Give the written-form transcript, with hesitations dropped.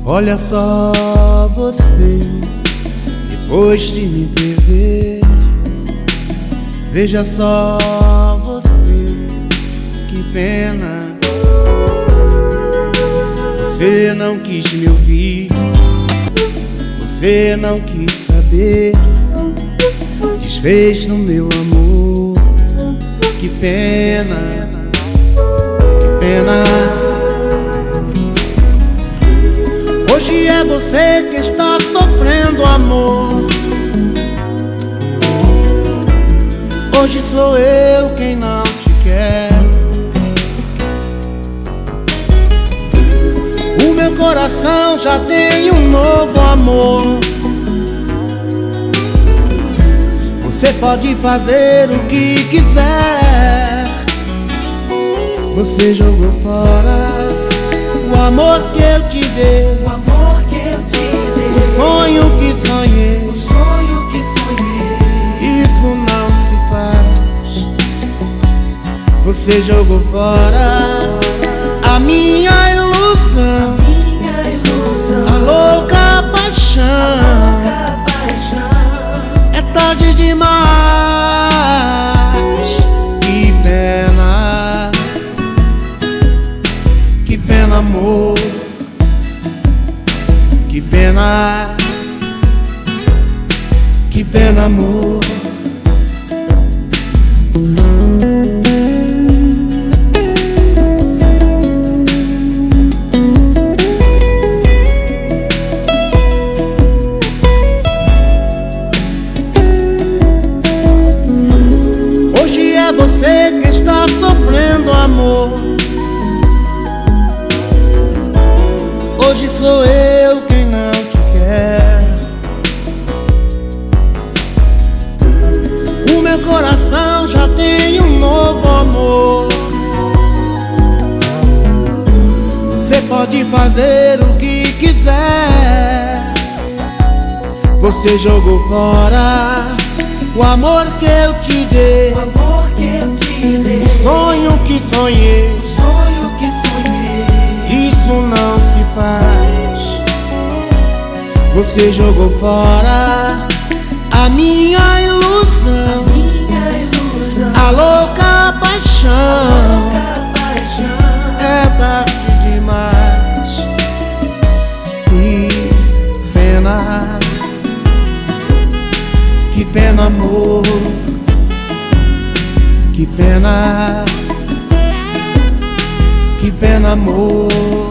Olha só você, depois de me perder. Veja só você, que pena. Você não quis me ouvir, você não quis saber, desfez no meu amor. Que pena, que pena. Hoje é você que está sofrendo, amor. Hoje sou eu quem não te quer. O meu coração já tem um novo amor. Você pode fazer o que quiser. Você jogou fora o amor que eu te dei, o amor que eu te dei, o sonho que sonhei, o sonho que sonhei. Isso não se faz. Você jogou fora a minha ilusão, a louca paixão. É tarde demais. Que pena, que pena, amor. Que pena, que pena, amor. Hoje é você que está sofrendo, amor. Hoje sou eu quem não te quer. O meu coração já tem um novo amor. Você pode fazer o que quiser. Você jogou fora o amor que eu te dei, O amor que eu te dei, o sonho que sonhei. o sonho que sonhei. Isso não se faz. Você jogou fora a minha ilusão, a louca paixão. É tarde demais. Que pena, que pena, amor. Que pena, que pena, amor.